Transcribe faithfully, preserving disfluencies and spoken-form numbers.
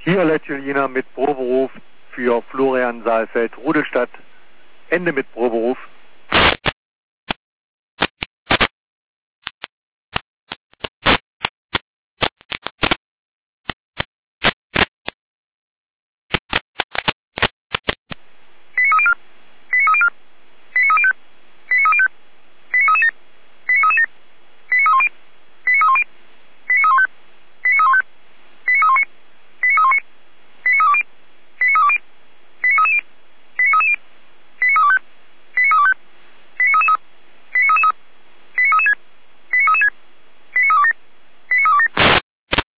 Violet Julina mit Proberuf für Florian Saalfeld, Rudelstadt, Ende mit Proberuf.